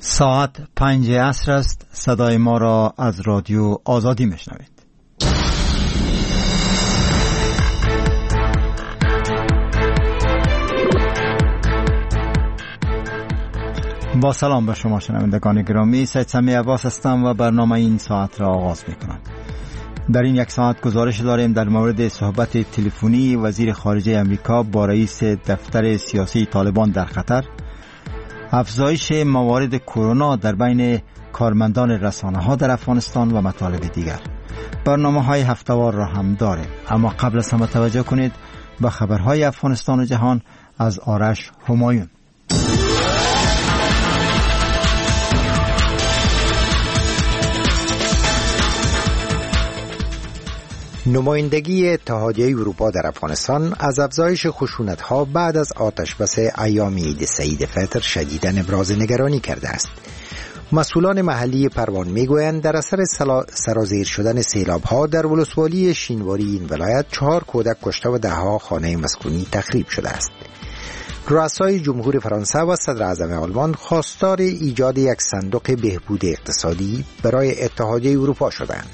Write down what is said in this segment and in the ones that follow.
ساعت 5 عصر است. صدای ما را از رادیو آزادی میشنوید. با سلام به شما شنوندگان گرامی، سید سمی عباس هستم و برنامه این ساعت را آغاز میکنم. در این یک ساعت گزارش داریم در مورد صحبت تلفنی وزیر خارجه امریکا با رئیس دفتر سیاسی طالبان در قطر، افزایش موارد کرونا در بین کارمندان رسانه‌ها در افغانستان و مطالب دیگر. برنامه‌های هفته‌وار را هم داریم، اما قبل از همه توجه کنید به خبرهای افغانستان و جهان از آرش همایون. نمایندگی اتحادیه اروپا در افغانستان از افزایش خشونت‌ها بعد از آتشبس ایام عید سعید فطر شدیداً ابراز نگرانی کرده است. مسئولان محلی پروان میگویند در اثر سرازیر شدن سیلاب‌ها در ولسوالی شینواری این ولایت 4 کودک کشته و ده‌ها خانه مسکونی تخریب شده است. رؤسای جمهور فرانسه و صدر اعظم آلمان خواستار ایجاد یک صندوق بهبود اقتصادی برای اتحادیه اروپا شدند.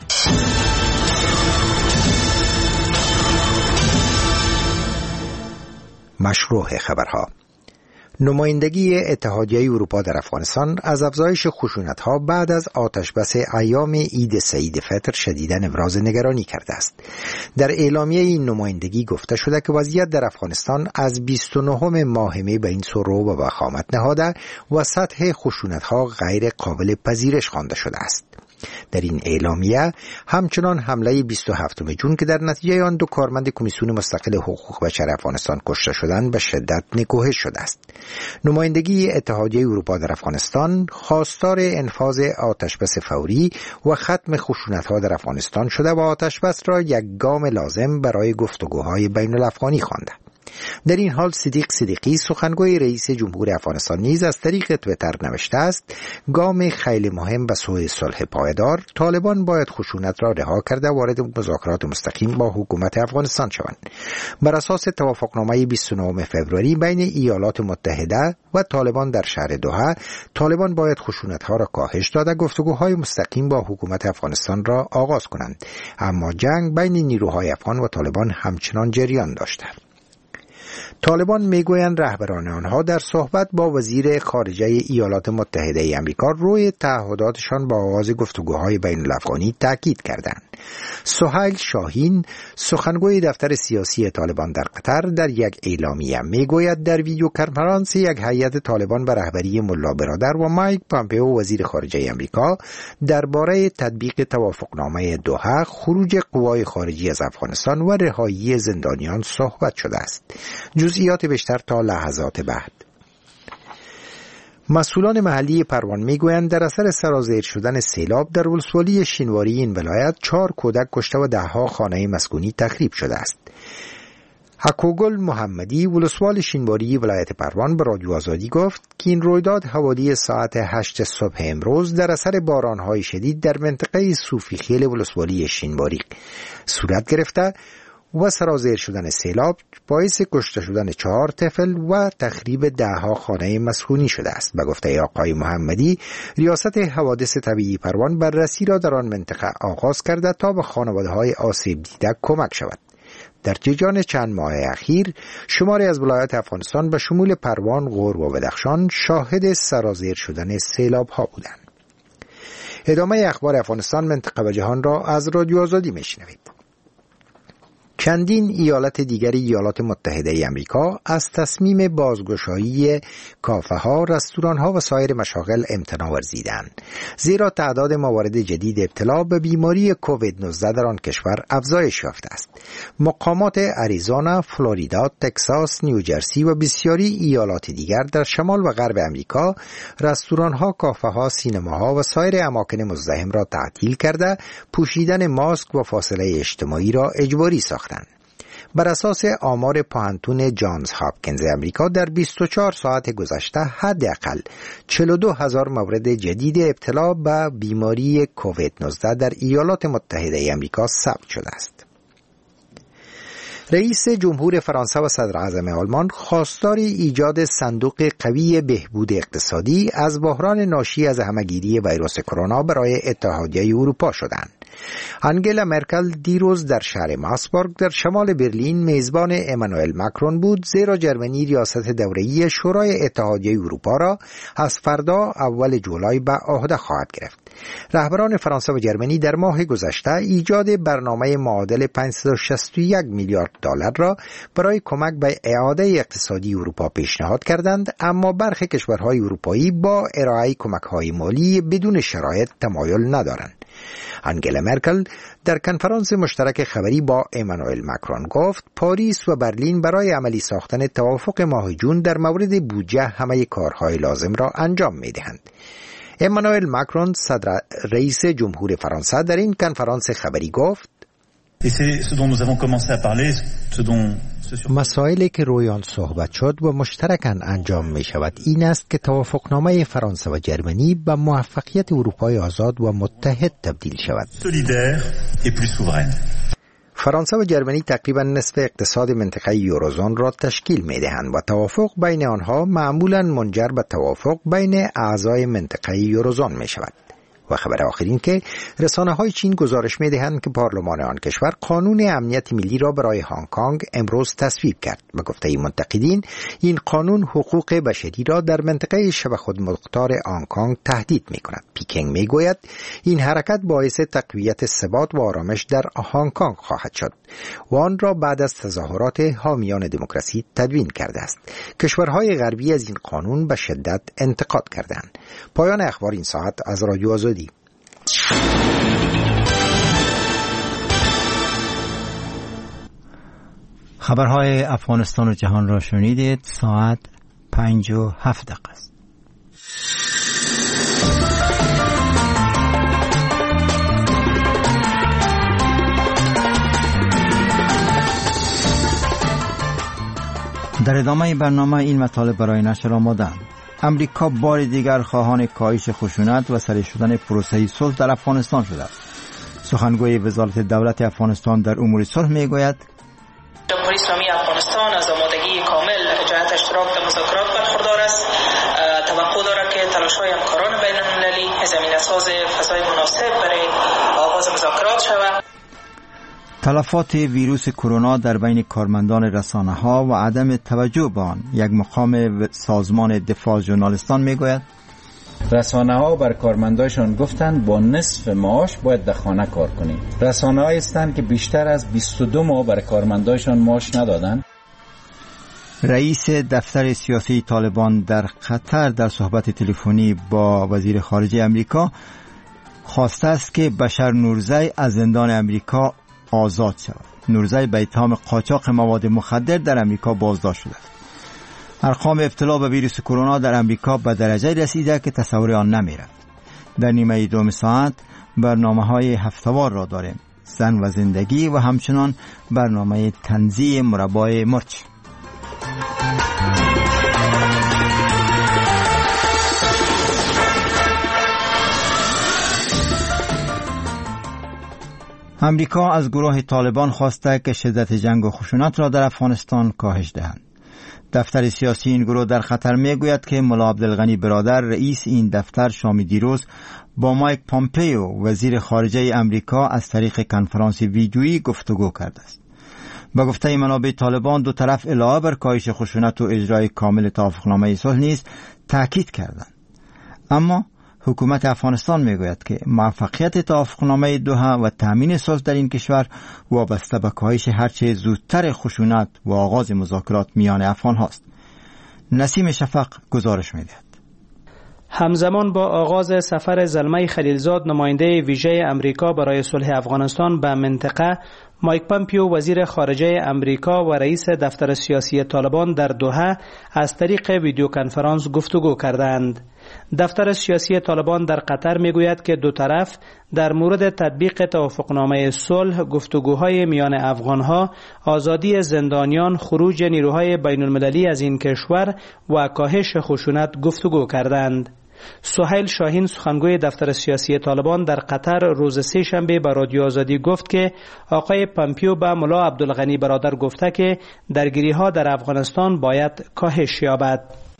مشروع خبرها. نمایندگی اتحادیه اروپا در افغانستان از افزایش خشونت‌ها بعد از آتشبس ایام عید سعید فطر شدیداً ابراز نگرانی کرده است. در اعلامیه این نمایندگی گفته شده که وضعیت در افغانستان از 29 ماه می به این سو رو و وخامت نهاده و سطح خشونت‌ها غیر قابل پذیرش خوانده شده است. در این اعلامیه همچنان حمله 27 جون که در نتیجه آن 2 کارمند کمیسیون مستقل حقوق بشر افغانستان کشته شدند به شدت نکوهش شده است. نمایندگی اتحادیه اروپا در افغانستان خواستار انفاذ آتشبس فوری و ختم خشونت‌ها در افغانستان شده و آتشبس را یک گام لازم برای گفتگوهای بین الافغانی خوانده. در این حال صدیق صدیقی سخنگوی رئیس جمهور افغانستان نیز از طریق توییتر نوشته است: گام خیلی مهم به سوی صلح پایدار، طالبان باید خشونت را رها کرده وارد مذاکرات مستقیم با حکومت افغانستان شوند. بر اساس توافقنامه 29 فوریه بین ایالات متحده و طالبان در شهر دوحه، طالبان باید خشونت‌ها را کاهش داده گفتگوهای مستقیم با حکومت افغانستان را آغاز کنند، اما جنگ بین نیروهای افغان و طالبان همچنان جریان داشته. طالبان میگویند رهبران آنها در صحبت با وزیر خارجه ایالات متحده آمریکا روی تعهداتشان با آغاز گفتگوهای بین الافغانی تاکید کردند. سهیل شاهین سخنگوی دفتر سیاسی طالبان در قطر در یک اعلامیه میگوید در ویدیو کنفرانس یک هیئت طالبان به رهبری ملا برادر و مایک پامپئو وزیر خارجه آمریکا درباره تطبیق توافقنامه دوحه، خروج قوای خارجی از افغانستان و رهایی زندانیان صحبت شده است. جزئیات بیشتر تا لحظات بعد. مسئولان محلی پروان میگویند در اثر سرازیر شدن سیلاب در ولسوالی شینواری این ولایت 4 کودک کشته و ده‌ها خانه مسکونی تخریب شده است. حکوگل محمدی ولسوال شینواری ولایت پروان به رادیو آزادی گفت که این رویداد حوالی ساعت 8 صبح امروز در اثر باران‌های شدید در منطقه صوفی خیل ولسوالی شینواری صورت گرفته و سرازیر شدن سیلاب باعث کشته شدن 4 طفل و تخریب ده‌ها خانه مسکونی شده است. به گفته آقای محمدی، ریاست حوادث طبیعی پروان بررسی را در آن منطقه آغاز کرده تا به خانواده‌های آسیب دیده کمک شود. در جریان چند ماه اخیر شماری از ولایات افغانستان به شمول پروان، غور و بدخشان شاهد سرازیر شدن سیلاب‌ها بودند. ادامه اخبار افغانستان، منطقه و جهان را از رادیو آزادی میشنوید. چندین ایالت دیگر ایالات متحده آمریکا از تصمیم بازگشایی کافه‌ها، رستوران‌ها و سایر مشاغل امتناع ورزیدند، زیرا تعداد موارد جدید ابتلا به بیماری کووید 19 در آن کشور افزایش یافته است. مقامات اریزونا، فلوریدا، تگزاس، نیوجرسی و بسیاری ایالات دیگر در شمال و غرب آمریکا رستوران‌ها، کافه‌ها، سینماها و سایر اماکن مزدحم را تعطیل کرده پوشیدن ماسک و فاصله اجتماعی را اجباری ساختند. بر اساس آمار پانتون جانز هاپکینز امریکا در 24 ساعت گذشته حداقل 42,000 مورد جدید ابتلا به بیماری کووید 19 در ایالات متحده امریکا ثبت شده است. رئیس جمهور فرانسه و صدر اعظم آلمان خواستار ایجاد صندوق قوی بهبود اقتصادی از بحران ناشی از همهگیری ویروس کرونا برای اتحادیه اروپا شدند. آنگلا مرکل دیروز در شهر ماسبورگ در شمال برلین میزبان امانوئل ماکرون بود، زیرا جرمنی ریاست دوره‌ای شورای اتحادیه اروپا را از فردا اول جولای به عهده خواهد گرفت. رهبران فرانسه و جرمنی در ماه گذشته ایجاد برنامه معادل 561 میلیارد دلار را برای کمک به اعاده اقتصادی اروپا پیشنهاد کردند، اما برخی کشورهای اروپایی با ارائه کمک‌های مالی بدون شرایط تمایل ندارند. آنگلا مرکل در کنفرانس مشترک خبری با امانوئل ماکرون گفت پاریس و برلین برای عملی ساختن توافق ماه جون در مورد بودجه همه کارهای لازم را انجام می‌دهند. امانوئل ماکرون صدر رئیس جمهور فرانسه در این کنفرانس خبری گفت مسائلی که روی آن صحبت شد و مشترکاً انجام می شود این است که توافقنامه فرانسه و جرمنی به موفقیت اروپای آزاد و متحد تبدیل شود. فرانسه و جرمنی تقریباً نصف اقتصاد منطقه یوروزون را تشکیل می دهند و توافق بین آنها معمولاً منجر به توافق بین اعضای منطقه یوروزون می شود. و خبر آخرین که رسانه‌های چین گزارش می‌دهند که پارلمان آن کشور قانون امنیت ملی را برای هنگ کنگ امروز تصویب کرد. به گفته منتقدین این قانون حقوق بشری را در منطقه شبه خودمختار هنگ کنگ تهدید می‌کند. پیکنگ می‌گوید این حرکت باعث تقویت ثبات و آرامش در هنگ کنگ خواهد شد و آن را بعد از تظاهرات حامیان دموکراسی تدوین کرده است. کشورهای غربی از این قانون به شدت انتقاد کردند. پایان اخبار این ساعت از رادیو آزادی. خبرهای افغانستان و جهان را شنیدید. ساعت 5:07 است. در ادامه برنامه این مطالب برای نشر آماده‌اند. امریکا بار دیگر خواهان کاهش خشونت و سریع شدن پروسه صلح در افغانستان شده است. سخنگوی وزارت دولت افغانستان در امور صلح میگوید جمهوری اسلامی افغانستان از آمادگی کامل جهت اشتراک در مذاکرات برخوردار است. توقع دارد که تلاش‌های همکاران بین‌المللی زمینه‌ساز فضای مناسب برای آغاز مذاکرات شود. تلفات ویروس کرونا در بین کارمندان رسانه‌ها و عدم توجه به آن. یک مقام سازمان دفاع ژورنالیستان میگوید رسانه‌ها بر کارمندانشان گفتند با نصف معاش باید در خانه کار کنید. رسانه‌هایی هستند که بیشتر از 22 ماه بر کارمندانشان معاش ندادند. رئیس دفتر سیاسی طالبان در قطر در صحبت تلفنی با وزیر خارجه امریکا خواسته است که بشر نورزی از زندان امریکا آزاد شود. نورزی به اتهام قاچاق مواد مخدر در امریکا بازداشت شده است. ارقام ابتلا به ویروس کرونا در امریکا به درجه رسیده که تصور آن نمی‌رود. در نیمه دوم ساعت برنامه‌های هفته‌وار را داریم. زن و زندگی و همچنان برنامه تنزیه مربای مرچ. امریکا از گروه طالبان خواسته که شدت جنگ و خشونت را در افغانستان کاهش دهند. دفتر سیاسی این گروه در قطر میگوید که ملا عبدالغنی برادر رئیس این دفتر شام دیروز با مایک پامپیو وزیر خارجه امریکا از طریق کنفرانس ویدیویی گفتگو کرده است. با گفته منابع طالبان دو طرف علاوه بر کاهش خشونت و اجرای کامل توافقنامه صلح نیز تاکید کردند. اما حکومت افغانستان میگوید که موفقیت توافقنامه دوحه و تامین صلح در این کشور وابسته به کاهش هرچه زودتر خشونت و آغاز مذاکرات میان افغان هاست. نسیم شفق گزارش میدهد. همزمان با آغاز سفر زلمه خلیلزاد نماینده ویژه امریکا برای صلح افغانستان به منطقه، مایک پامپیو وزیر خارجه امریکا و رئیس دفتر سیاسی طالبان در دوحه از طریق ویدیو کنفرانس گفتگو کردند. دفتر سیاسی طالبان در قطر میگوید که دو طرف در مورد تطبیق توافقنامه صلح، گفتگوهای میان افغانها، آزادی زندانیان، خروج نیروهای بین المللی از این کشور و کاهش خشونت گفتگو کردند. سهیل شاهین سخنگوی دفتر سیاسی طالبان در قطر روز سه شنبه به رادیو آزادی گفت که آقای پامپیو به ملا عبدالغنی برادر گفته که درگیری‌ها در افغانستان باید کاهش یابد.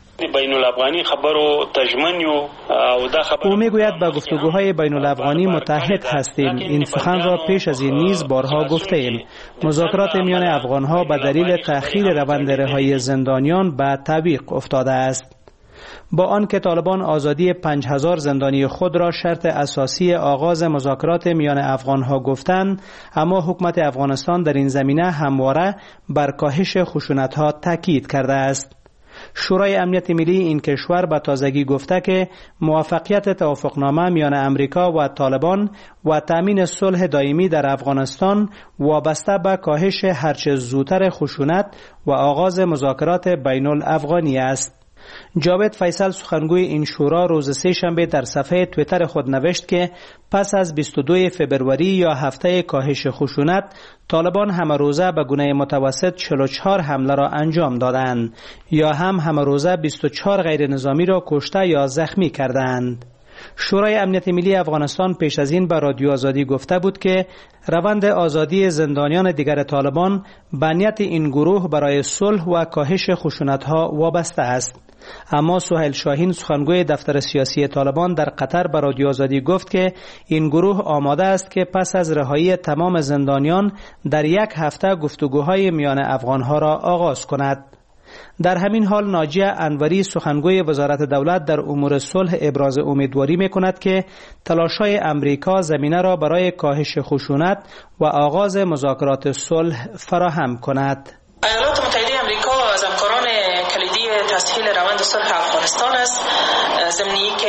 او میگوید به گفتگوهای بین الافغانی متحد هستیم. این سخن را پیش از این نیز بارها گفته ایم. مذاکرات میان افغانها به دلیل تأخیر روند رهایی زندانیان به تعویق افتاده است. با آنکه طالبان آزادی 5000 زندانی خود را شرط اساسی آغاز مذاکرات میان افغانها گفتند، اما حکومت افغانستان در این زمینه همواره بر کاهش خشونت‌ها تاکید کرده است. شورای امنیت ملی این کشور به تازگی گفته که موافقت توافقنامه میان امریکا و طالبان و تأمین صلح دائمی در افغانستان وابسته به کاهش هرچه زودتر خشونت و آغاز مذاکرات بین الافغانی است. جاوید فیصل سخنگوی این شورا روز سه شنبه در صفحه توییتر خود نوشت که پس از 22 فبروری یا هفته کاهش خشونت، طالبان همه روزه به گونه متوسط 44 حمله را انجام دادند یا هم همه روزه 24 غیر نظامی را کشته یا زخمی کردند. شورای امنیت ملی افغانستان پیش از این به رادیو آزادی گفته بود که روند آزادی زندانیان دیگر طالبان به نیت این گروه برای صلح و کاهش خشونت‌ها وابسته است. اما سهیل شاهین سخنگوی دفتر سیاسی طالبان در قطر به رادیو آزادی گفت که این گروه آماده است که پس از رهایی تمام زندانیان در یک هفته گفتگوهای میان افغانها را آغاز کند. در همین حال ناجیه انوری سخنگوی وزارت دولت در امور صلح ابراز امیدواری می‌کند که تلاش‌های امریکا زمینه را برای کاهش خشونت و آغاز مذاکرات صلح فراهم کند. ایالات متحده آمریکا از همکاران کلیدی تسهیل روند صلح افغانستان است، ضمنی که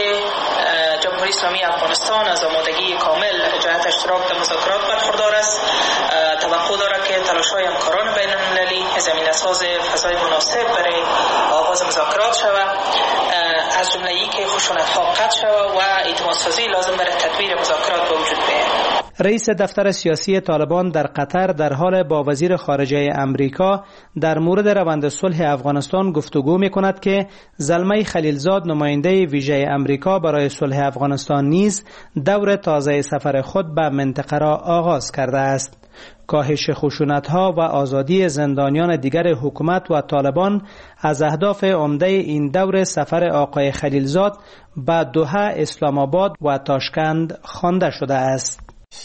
جمهوری اسلامی افغانستان از آمادگی کامل جهت اشتراک در مذاکرات برخوردار است. توقع دارد که تلاش‌های همکاران بین المللی زمینه‌ساز فضای مناسب برای آغاز مذاکرات شود، از جمله ای که خشونت‌ها قطع شود و اعتمادسازی لازم برای تدبیر مذاکرات به وجود بیاید. رئیس دفتر سیاسی طالبان در قطر در حال با وزیر خارجه امریکا در مورد روند صلح افغانستان گفتگو می‌کند که زلمه خلیلزاد نماینده ویژه امریکا برای صلح افغانستان نیز دور تازه سفر خود به منطقه را آغاز کرده است. کاهش خشونت‌ها و آزادی زندانیان دیگر حکومت و طالبان از اهداف عمده این دور سفر آقای خلیلزاد به دوحه، اسلام آباد و تاشکند خوانده شده است.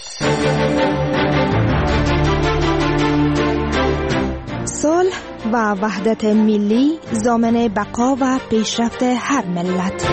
صلح و وحدت ملی ضامن بقا و پیشرفت هر ملت.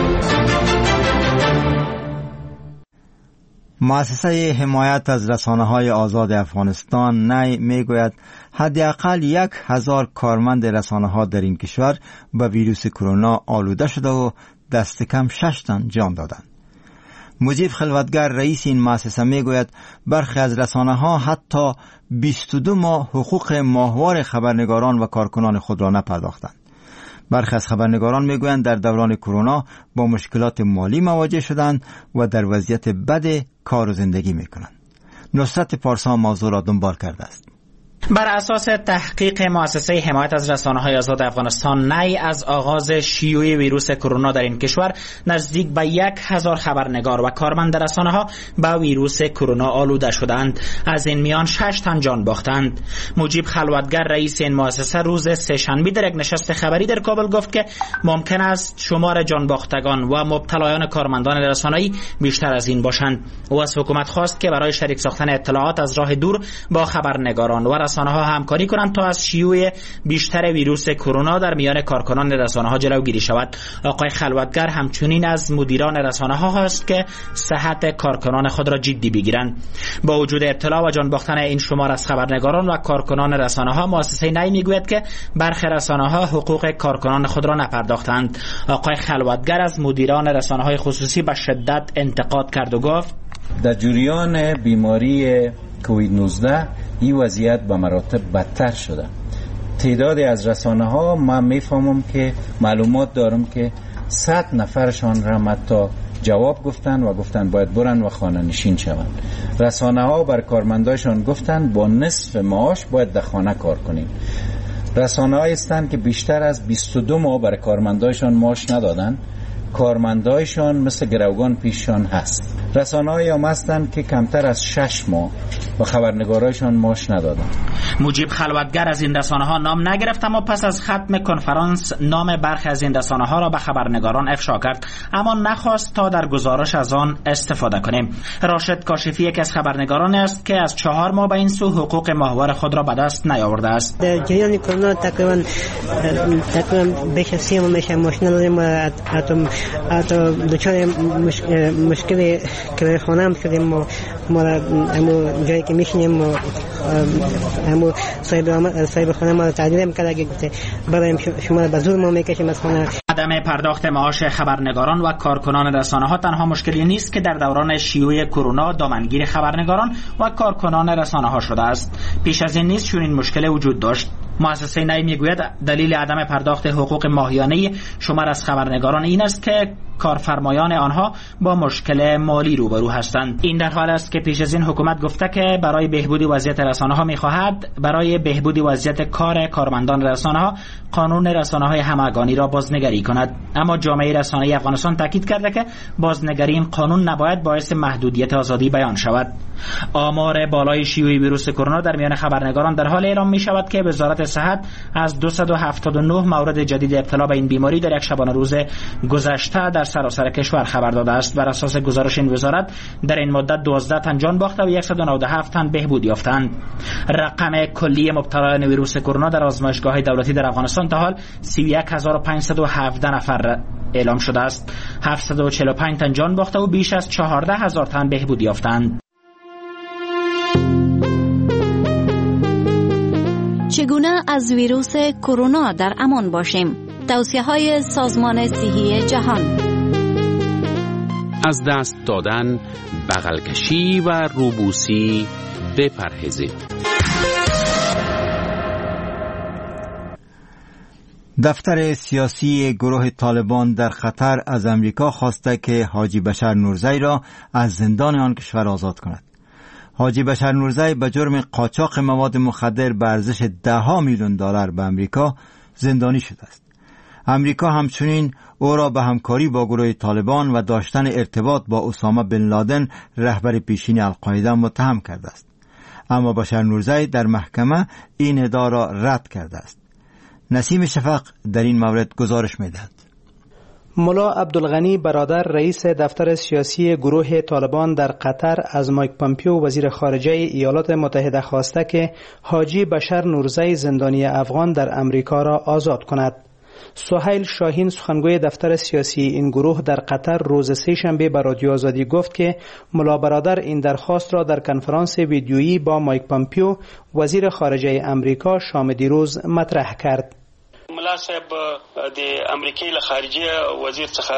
مؤسسه حمایت از رسانه‌های آزاد افغانستان نی میگوید حداقل 1000 کارمند رسانه‌ها در این کشور به ویروس کرونا آلوده شده و دست کم 6 تن جان دادند. مجیب خلوتگر رئیس این مؤسسه میگوید برخی از رسانه‌ها حتی 22 ماه حقوق ماهوار خبرنگاران و کارکنان خود را نپرداختند. برخی از خبرنگاران میگویند در دوران کرونا با مشکلات مالی مواجه شدند و در وضعیت بد کار و زندگی میکنند. نصرت پارسا موضوع را دنبال کرده است. بر اساس تحقیق مؤسسه حمایت از رسانه‌های آزاد افغانستان نی از آغاز شیوع ویروس کرونا در این کشور نزدیک به 1000 خبرنگار و کارمند رسانه‌ها به ویروس کرونا آلوده شدند. از این میان 6 تن جان باختند. مجیب خلوتگر رئیس این مؤسسه روز سه‌شنبه در یک نشست خبری در کابل گفت که ممکن است شمار جان باختگان و مبتلایان کارمندان رسانه‌ای بیشتر از این باشند. او از حکومت خواست که برای شریک ساختن اطلاعات از راه دور با خبرنگاران و رسانه‌ها همکاری کنند تا از شیوع بیشتر ویروس کرونا در میان کارکنان رسانه‌ها جلوگیری شود. آقای خلوتگر همچنین از مدیران رسانه‌ها خواست که صحت کارکنان خود را جدی بگیرند. با وجود ابتلا و جان باختن این شمار از خبرنگاران و کارکنان رسانه‌ها، مؤسسه نی میگوید که برخی رسانه‌ها حقوق کارکنان خود را نپرداختند. آقای خلوتگر از مدیران رسانه‌های خصوصی به شدت انتقاد کرد و گفت در جریان بیماری کووید 19 این وضعیت به مراتب بدتر شده. تعدادی از رسانه‌ها من میفهمم که معلومات دارم که 100 نفرشان را حتی جواب گفتن و گفتن باید برن و خانه نشین شوند. رسانه‌ها بر کارمندایشان گفتن با نصف معاش باید در خانه کار کنیم. رسانه‌هایی هستند که بیشتر از 22 ماه بر کارمندایشان معاش ندادن کارمندایشان مثل گروگان پیششان هست. رسانه‌های هم هستند که کمتر از 6 ماه و خبرنگارایشان معاش ندادند. مجیب خلوتگر از این رسانه‌ها نام نگرفت، اما پس از ختم کنفرانس نام برخی از این رسانه‌ها را به خبرنگاران افشا کرد، اما نخواست تا در گزارش از آن استفاده کنیم. راشد کاشفی یکی از خبرنگاران است که از 4 ماه به این سو حقوق ماهوار خود را به دست نیاورده است. در جریان کرونا تقریبا بیش از 30 ماه میشه ماشین نداریم و حتی دچار مشکل کرایه خانه هم شدیم. ما همون جایی که میشینیم همون صاحب خانه ما تعدیل میکرد، اگه برایم شما به زور ما میکشیم از خانه. عدم پرداخت معاش خبرنگاران و کارکنان رسانه ها تنها مشکلی نیست که در دوران شیوع کرونا دامنگیر خبرنگاران و کارکنان رسانه ها شده است. پیش از این نیز چنین مشکل وجود داشت. مؤسسه نی میگوید دلیل عدم پرداخت حقوق ماهیانه شمار از خبرنگاران این است که کارفرمایان آنها با مشکل مالی روبرو هستند. این در حال است که پیش از این حکومت گفته که برای بهبود وضعیت رسانه‌ها می‌خواهد برای بهبود وضعیت کار کارمندان رسانه‌ها قانون رسانه‌های همگانی را بازنگری کند. اما جامعه رسانه‌ای افغانستان تاکید کرده که بازنگری این قانون نباید باعث محدودیت آزادی بیان شود. آمار بالای شیوع ویروس کرونا در میان خبرنگاران در حال اعلام می‌شود که وزارت صحت از 279 مورد جدید ابتلا به این بیماری در یک شبانه روز گذشته در سراسر کشور خبر داده است. بر اساس گزارش این وزارت در این مدت 12 تن جان باخته و 197 تن بهبود یافتند. رقم کلی مبتلایان ویروس کرونا در آزمایشگاه‌های دولتی در افغانستان تا حال 31517 نفر اعلام شده است. 745 تن جان باخته و بیش از 14000 تن بهبود یافتند. چگونه از ویروس کرونا در امان باشیم؟ توصیه‌های سازمان صحی جهان: از دست دادن، بغل کشی و روبوسی بپرهیزید. دفتر سیاسی گروه طالبان در قطر از امریکا خواسته که حاجی بشر نورزی را از زندان آن کشور آزاد کند. حاجی بشر نورزی به جرم قاچاق مواد مخدر به ارزش $10 میلیون به امریکا زندانی شده است. امریکا همچنین او را به همکاری با گروه طالبان و داشتن ارتباط با اسامه بن لادن رهبر پیشین القاعده متهم کرده است. اما بشر نورزی در محکمه این ادعا را رد کرده است. نسیم شفق در این مورد گزارش می‌دهد. ملا عبدالغنی برادر رئیس دفتر سیاسی گروه طالبان در قطر از مایک پامپیو وزیر خارجه ایالات متحده خواسته که حاجی بشر نورزی زندانی افغان در امریکا را آزاد کند. سهیل شاهین سخنگوی دفتر سیاسی این گروه در قطر روز سه‌شنبه به رادیو آزادی گفت که ملا برادر این درخواست را در کنفرانس ویدیویی با مایک پامپیو وزیر خارجه امریکا شام دیروز مطرح کرد. ملا صاحب د امریکای خارجه وزیر څخه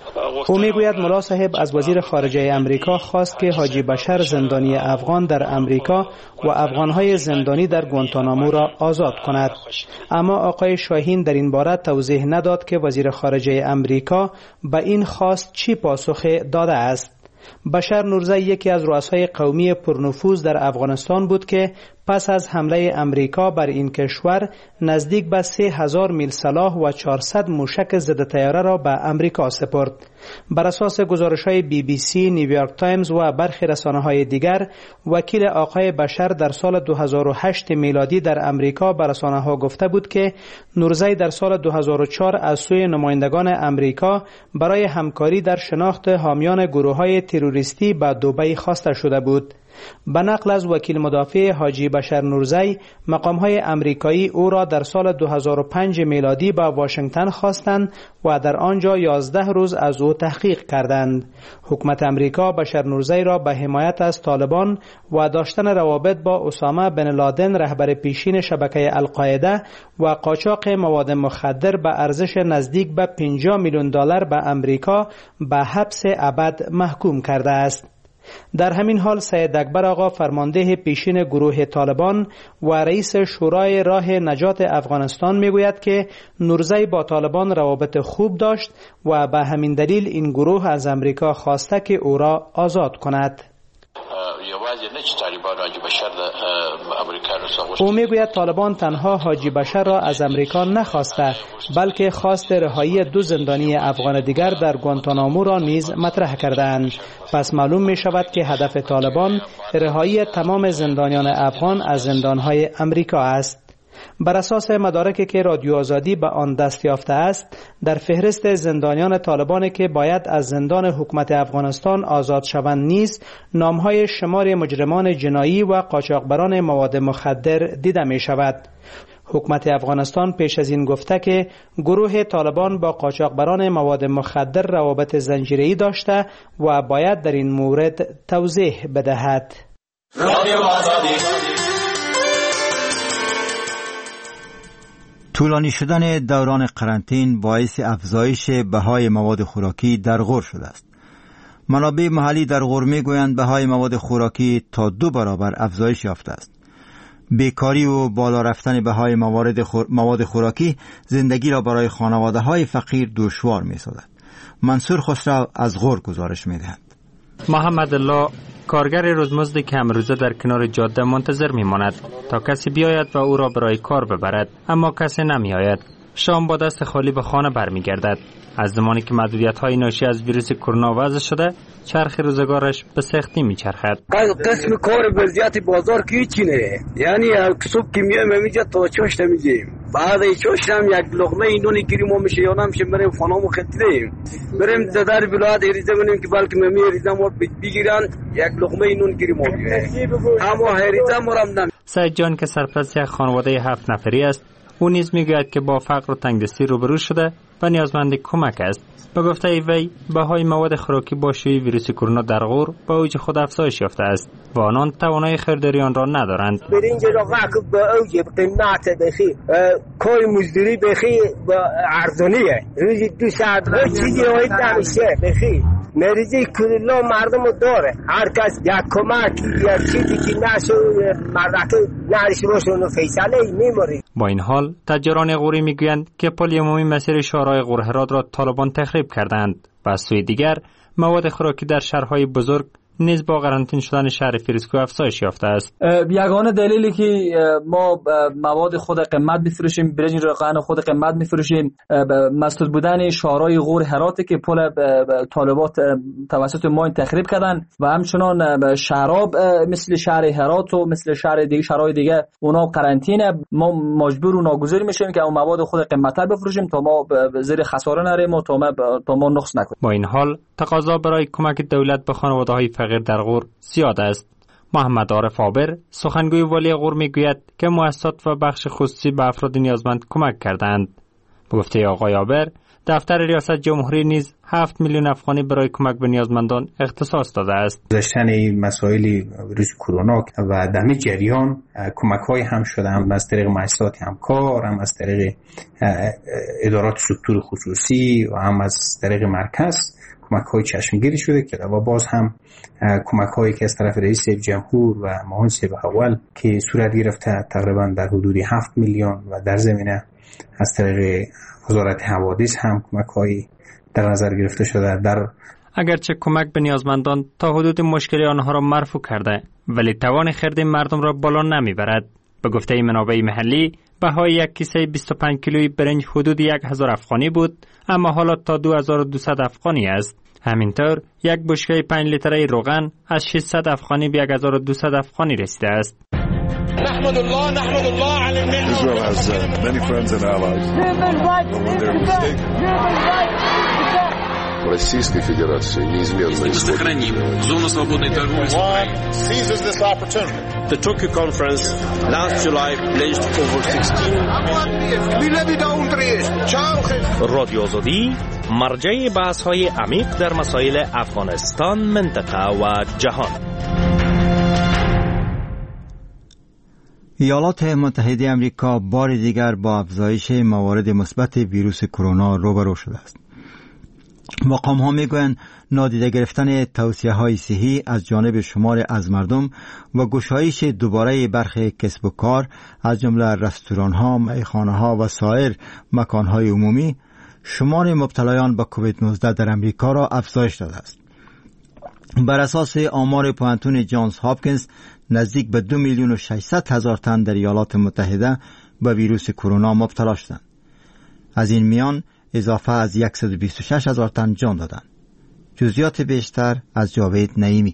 او میگوید ملا صاحب از وزیر خارجه امریکا خواست که حاجی بشر زندانی افغان در امریکا و افغانهای زندانی در گوانتانامو را آزاد کند. اما آقای شاهین در این باره توضیح نداد که وزیر خارجه امریکا به این خواست چی پاسخ داده است. بشر نورزی یکی از رؤسای قومی پرنفوذ در افغانستان بود که پس از حمله امریکا بر این کشور نزدیک به 3000 میل سلاح و 400 موشک ضد طیاره را به امریکا سپرد. بر اساس گزارش‌های BBC، نیویورک تایمز و برخی رسانه‌های دیگر، وکیل آقای بشر در سال 2008 میلادی در امریکا به رسانه‌ها گفته بود که نورزی در سال 2004 از سوی نمایندگان امریکا برای همکاری در شناخت حامیان گروه‌های تروریستی به دبی خواسته شده بود. به نقل از وکیل مدافع حاجی بشر نورزی، مقام‌های امریکایی او را در سال 2005 میلادی به واشنگتن خواستند و در آنجا 11 روز از او تحقیق کردند. حکومت امریکا بشر نورزی را به حمایت از طالبان و داشتن روابط با اسامه بن لادن رهبر پیشین شبکه القاعده و قاچاق مواد مخدر به ارزش نزدیک به $50 میلیون به امریکا به حبس ابد محکوم کرده است. در همین حال سید اکبر آقا فرمانده پیشین گروه طالبان و رئیس شورای راه نجات افغانستان میگوید که نورزی با طالبان روابط خوب داشت و به همین دلیل این گروه از امریکا خواسته که او را آزاد کند. او میگوید طالبان تنها حاجی بشر را از امریکا نخواسته، بلکه خواست رهایی 2 زندانی افغان دیگر در گوانتانامو را نیز مطرح کردند. پس معلوم می شود که هدف طالبان رهایی تمام زندانیان افغان از زندانهای امریکا است. بر اساس مدارکی که رادیو آزادی به آن دست یافته است، در فهرست زندانیان طالبان که باید از زندان حکومت افغانستان آزاد شوند نیز نامهای شمار مجرمان جنایی و قاچاقبران مواد مخدر دیده می شود. حکومت افغانستان پیش از این گفته که گروه طالبان با قاچاقبران مواد مخدر روابط زنجیره‌ای داشته و باید در این مورد توضیح بدهد. طولانی شدن دوران قرنطین باعث افزایش بهای مواد خوراکی در غور شده است. منابع محلی در غور میگویند بهای مواد خوراکی تا 2 برابر افزایش یافته است. بیکاری و بالا رفتن بهای مواد خوراکی زندگی را برای خانواده‌های فقیر دشوار می‌سازد. منصور خسرو از غور گزارش می‌دهد. محمد الله کارگر روزمزد که امروزه در کنار جاده منتظر می‌ماند تا کسی بیاید و او را برای کار ببرد، اما کسی نمی‌آید. شام با دست خالی به خانه برمیگردد. از زمانی که محدودیت‌های ناشی از ویروس کرونا وضع شده، چرخ روزگارش به سختی میچرخد. قسم کار وضعیت بازار کی چینه؟ یعنی صبح که میایم اینجا تا چاشت میگیم، بعد از چاشت هم یک لقمه نون گیریم و میشه یا نمیشه بریم خانه‌مو خدیم، بریم در ولایت اریزه کنیم که بلکه می اریزه ما بگیرن یک لقمه نون گیریم اما اریزه ما هم سعید جان که سرپرست یک خانواده 7 نفری است، او نیز میگوید که با فقر و تنگدستی روبرو شده و نیازمند کمک است. به گفته وی بهای مواد خوراکی با شیوع ویروس کرونا در غور با اوج خود افزایش یافته است و آنان توانایی خریداری آن را ندارند. برنج را به اوج قیمت بخی، کای مزدوری بخی با ارزانیه، روزی 2 ساعت چیزی هایی نمیشه بخی. مریضی کرونا مردم داره، هر کس یک کمک یک چیزی که نشو مردک نرش باشه اونو فیصله میموری. با این حال تجاران غوری میگویند که پل عمومی مسیر شهرهای غور هرات را طالبان تخریب کردند و از سوی دیگر مواد خوراکی در شهرهای بزرگ نیز با قرنطین شدن شهر فریسکو افزایش یافته است. یگانه دلیلی که ما مواد خود قیمت میفروشیم، برنج روغن خود قیمت میفروشیم، مسدود بودن شهرهای غور هرات که پل طالبات توسط ما تخریب کردن و همچنان شراب مثل شهر هرات و مثل شهر دیگه شهرهای دیگه اونا قرنطینه، ما مجبور و ناگزیر میشیم که اون مواد خود قیمت‌تر بفروشیم تا ما زیر خساره نریم و تا ما نقص نکنیم. با این حال تقاضا برای کمک دولت به خانواده‌های فقیر در غور زیاد است. محمد عارف آبر سخنگوی والی غور میگوید که مؤسسات و بخش خصوصی به افراد نیازمند کمک کردند. به گفته آقای آبر، دفتر ریاست جمهوری نیز 7 میلیون افغانی برای کمک به نیازمندان اختصاص داده است. داشتن مسائل ویروس کرونا و در همین جریان کمک‌های هم شده، هم از طریق مؤسسات همکار، هم از طریق ادارات ستور خصوصی و هم از طریق مرکز کمک‌های چشمگیری شده که و باز هم کمک‌هایی که از طرف رئیس جمهور و معاون صاحب اول که صورت گرفته تقریبا در حدود 7 میلیون و در زمینه از طریق وزارت حوادث هم کمک‌هایی در نظر گرفته شده. اگرچه کمک به نیازمندان تا حدود مشکلی آنها را مرفوع کرده، ولی توان خرید مردم را بالا نمیبرد. به گفته منابع محلی، بهای یک کیسه 25 کیلویی برنج حدود 1000 افغانی بود، اما حالا تا 2200 افغانی است. همینطور یک بشکه 5 لیتره روغن از 600 افغانی به 1200 افغانی رسیده است. نحمد الله على النعمة. Israel has many friends and allies. Российской Федерации неизменно сохраним зону свободной торговли с Украиной. Seizes this opportunity. The Tokyo conference last July pledged over 16. رادیو آزادی مرجع بحث‌های عمیق در مسائل افغانستان، منطقه و جهان. ایالات متحده آمریکا بار دیگر با افزایش موارد مثبت ویروس کرونا روبرو شده است. مقام‌ها میگویند نادیده گرفتن توصیه‌های صحی از جانب شمار از مردم و گشایش دوباره برخی کسب و کار از جمله رستوران‌ها، میخانه‌ها و سایر مکان‌های عمومی شمار مبتلایان به کووید 19 در امریکا را افزایش داده است. بر اساس آمار پوهنتون جانز هاپکینز نزدیک به 2,600,000 تن در ایالات متحده به ویروس کرونا مبتلا شدند. از این میان اضافه از 126,000 تن جان دادند. جزئیات بیشتر از جاوید نعیمی.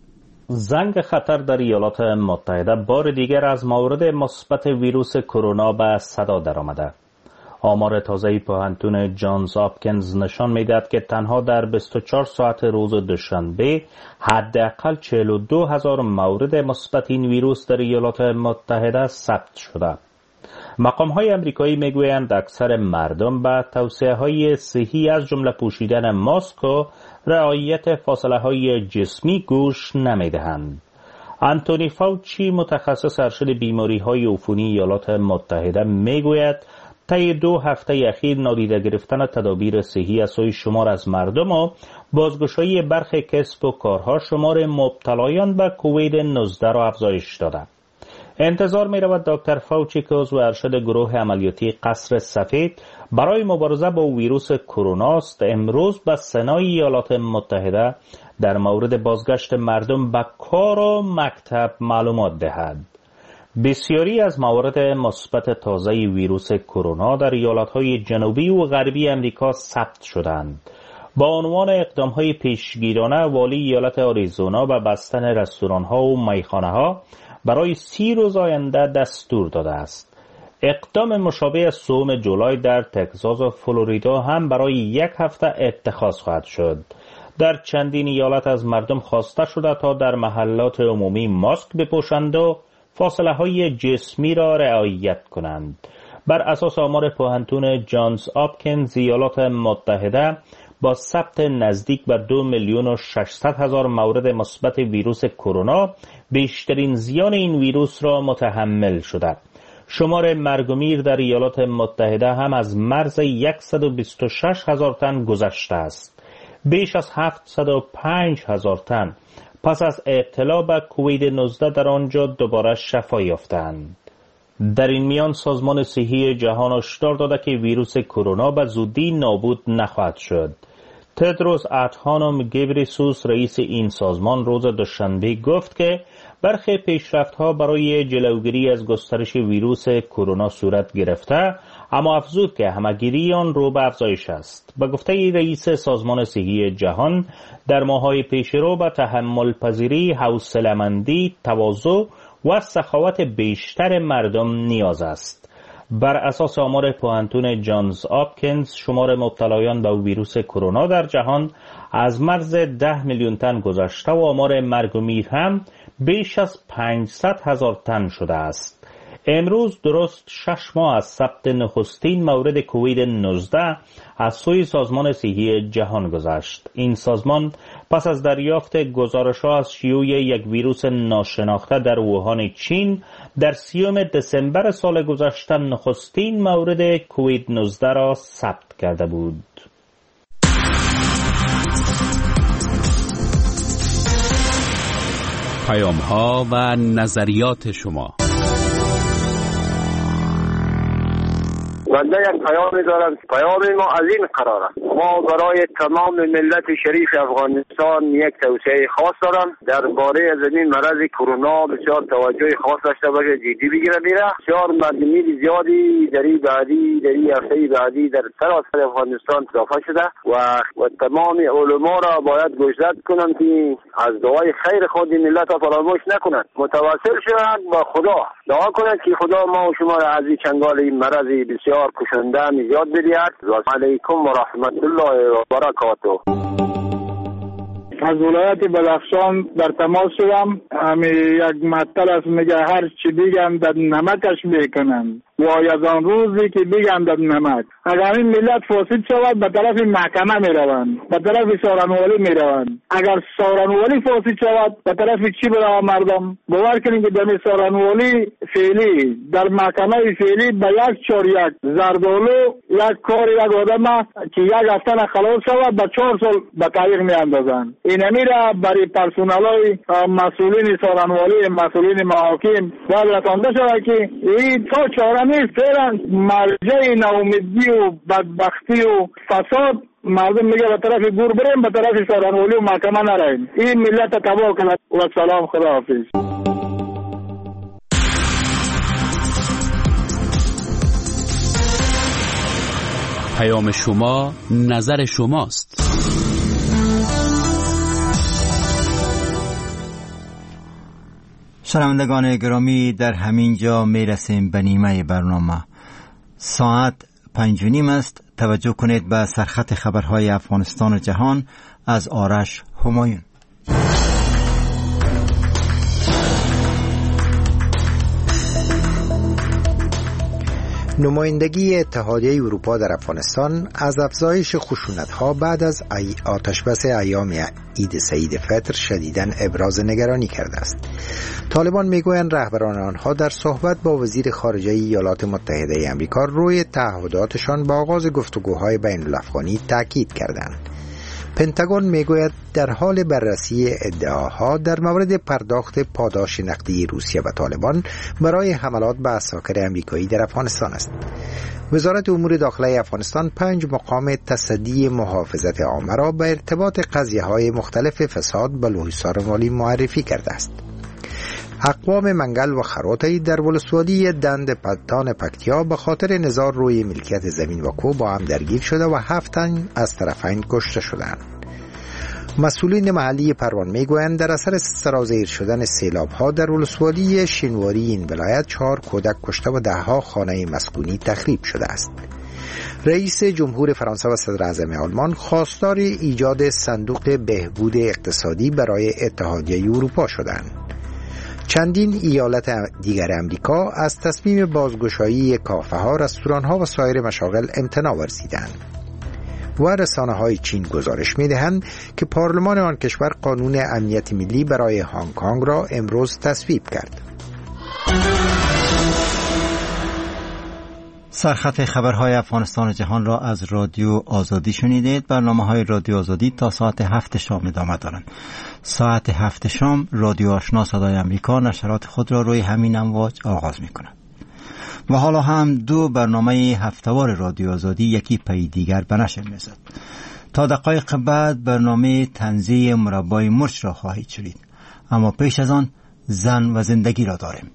زنگ خطر در ایالات متحده بار دیگر از مورد مثبت ویروس کرونا به صدا درآمده. آمار تازه پوهنتون جانز هاپکینز نشان می‌دهد که تنها در 24 ساعت روز دوشنبه حداقل 42,000 مورد مثبت این ویروس در ایالات متحده ثبت شده. مقام‌های آمریکایی میگویند اکثر مردم به توصیه‌های صحی از جمله پوشیدن ماسک و رعایت فاصله‌های جسمی گوش نمی‌دهند. آنتونی فاوچی متخصص ارشد بیماری‌های عفونی ایالات متحده میگوید طی 2 هفته اخیر نادیده گرفتن تدابیر صحی از سوی شمار از مردم و بازگشایی برخی کسب و کارها شمار مبتلایان به کووید 19 را افزایش داده. انتظار می رود دکتر فاوچی که عضو ارشد گروه عملیاتی قصر سفید برای مبارزه با ویروس کرونا است امروز به سنای ایالات متحده در مورد بازگشت مردم به کار و مکتب معلومات دهد. بسیاری از موارد مثبت تازه ویروس کرونا در ایالت‌های جنوبی و غربی امریکا ثبت شدند. با عنوان اقدام‌های پیشگیرانه والی ایالت آریزونا به بستن رستوران‌ها و میخانه‌ها برای 30 روز آینده دستور داده است. اقدام مشابه سوم جولای در تگزاس و فلوریدا هم برای 1 هفته اتخاذ خواهد شد. در چندین ایالت از مردم خواسته شده تا در محلات عمومی ماسک بپوشند و فاصله های جسمی را رعایت کنند. بر اساس آمار پوهنتون جانز هاپکینز ایالات متحده با ثبت نزدیک به 2,600,000 مورد مثبت ویروس کرونا بیشترین زیان این ویروس را متحمل شده. شمار مرگ و میر در ایالات متحده هم از مرز 126,000 تن گذشته است. بیش از 705,000 تن پس از ابتلا به کووید 19 در آنجا دوباره شفا یافتند. در این میان سازمان صحی جهان هشدار داده که ویروس کرونا به زودی نابود نخواهد شد. تدروس ادهانوم گبریسوس رئیس این سازمان روز دوشنبه گفت که برخی پیشرفت‌ها برای جلوگیری از گسترش ویروس کرونا صورت گرفته، اما افزود که همه‌گیری آن رو به افزایش است. به گفته رئیس سازمان صحی جهان در ماه‌های پیشرو به تحمل پذیری، حوصله‌مندی، تواضع و سخاوت بیشتر مردم نیاز است. بر اساس آمار پوهنتون جانز هاپکینز شمار مبتلایان به ویروس کرونا در جهان از مرز 10 میلیون تن گذشته و آمار مرگ و میر هم بیش از 500,000 تن شده است. امروز درست 6 ماه از ثبت نخستین مورد کووید 19 از سوی سازمان صحی جهان گذشت. این سازمان پس از دریافت گزارش‌ها از شیوع یک ویروس ناشناخته در ووهان چین در 30 دسامبر سال گذشته نخستین مورد کووید 19 را ثبت کرده بود. پیام‌ها و نظریات شما. بنده یک پیامی دارم. پیام ما از این قرار است: ما برای تمام ملت شریف افغانستان یک توصیه خاص دارم. درباره از این مرض کرونا بسیار توجه خاص داشته باشه، جدی بگیره میره. بسیار مردمی زیادی در این هفته بعدی در سراسر افغانستان اضافه شده و تمام علما را باید گوشزد کنند که از دعای خیر خود ملت را فراموش نکنند. متوسل شوند با خدا، دعا کنند که خدا ما و شما را از این چنگال این مرض بسیار کشنده نجات بدهد. و علیکم و رحمت الله و برکاته. از ولایت بدخشان در تماس شدم. یک مطلب است، میگه هر چی بگن در نمکش میکنن. وای از آن روزی که بگن در نمک. اگر این ملت فاسد شود به طرف محکمه میروند، به طرف سارنوالی میروند. اگر سارنوالی فاسد شود به طرف چی برای مردم؟ باور کنید که در سارنوالی فعلی در محکمه فعلی به 1/1 زردالو یک کار یک آدم که یک هفته خلاص شود به 4 سال به طریق میاندازند. این امیره برای پرسنلای مسئولین سارنوالی، مسئولین محاکم باید رسانده شود که این تا چاره نیست. فعلا مرجع ناامیدی و بدبختی و فساد مردم میگه به طرف گور بریم، به طرف سارنولی و محکمه نریم. این ملت تباه کنه. و سلام، خداحافظ. پیام شما نظر شماست. شنوندگان گرامی، در همین جا می رسیم به نیمه برنامه. ساعت 5:30 است. توجه کنید به سرخط خبرهای افغانستان و جهان از آرش همایون. نمایندگی اتحادیه اروپا در افغانستان از افزایش خشونت‌ها بعد از آتشبس ایام عید سعید فطر شدیداً ابراز نگرانی کرده است. طالبان میگویند رهبران آنها در صحبت با وزیر خارجه ایالات متحده آمریکا روی تعهداتشان با آغاز گفتگوهای بین الافغانی تاکید کردند. پنتاگون میگوید در حال بررسی ادعاها در مورد پرداخت پاداش نقدی روسیه و طالبان برای حملات به عساکر آمریکایی در افغانستان است. وزارت امور داخلی افغانستان 5 مقام تصدی محافظت عامه را به ارتباط قضیه‌های مختلف فساد به لوح‌سار مالی معرفی کرده است. اقوام منگل و خروطی در ولسوالی دند پتان پکتیا به خاطر نزاع روی ملکیت زمین و کو با هم درگیر شده و 7 تن از طرفین کشته شدند. مسئولین محلی پروان میگویند در اثر سرازیر شدن سیلاب‌ها در ولسوالی شینواری این ولایت 4 کودک کشته و 10 خانه مسکونی تخریب شده است. رئیس جمهور فرانسه و صدر اعظم آلمان خواستار ایجاد صندوق بهبود اقتصادی برای اتحادیه اروپا شدند. چندین ایالت دیگر امریکا از تصمیم بازگشایی کافه‌ها، رستوران‌ها و سایر مشاغل امتناع ورزیدند. و رسانه‌های چین گزارش می‌دهند که پارلمان آن کشور قانون امنیت ملی برای هنگ کنگ را امروز تصویب کرد. سرخط خبرهای افغانستان و جهان را از رادیو آزادی شنیدید. برنامه‌های رادیو آزادی تا ساعت 7 شام ادامه دارند. ساعت 7 شام رادیو آشنا صدای امریکا نشرات خود را روی همین امواج آغاز می‌کند. و حالا هم 2 برنامه هفته‌وار رادیو آزادی یکی پی دیگر به نشر می‌رسد. تا دقایق بعد برنامه تنزیه مربای مرچ را خواهید شنید. اما پیش از آن زن و زندگی را داریم.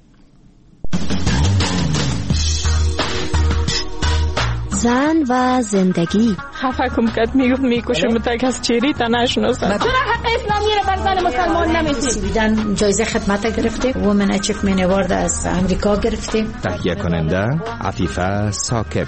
زن و زندگی. خفه کم کد میکشم تا کس چیری تا نشناسم. چرا حق اسلامی را بر زن مسلمان نمیدید؟ سویدن جایزه خدمت گرفته. وومن اچیومنت اوارد از امریکا گرفتیم. تهیه کننده عفیفه ثاقب.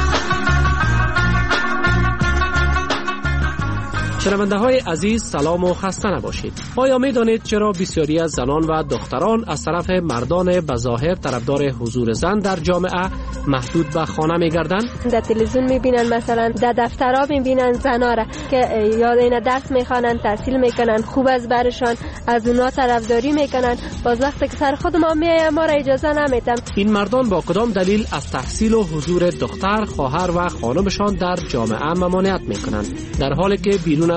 شنونده های عزیز سلام و خسته نباشید. آیا می دانید چرا بسیاری از زنان و دختران از طرف مردان بظاهر طرفدار حضور زن در جامعه محدود به خانه می گردند؟ در تلویزیون می بینن، مثلا در دفترها می بینن زنا را که یاد این درس می خوانن، تحصیل می کنن، خوب از برشان از اونا طرفداری می کنن. باز وقتی که سر خود ما میایم ما را اجازه نمیدن. این مردان با کدام دلیل از تحصیل و حضور دختر، خواهر و خانمشان در جامعه ممانعت می کنند، در حالی که بیرون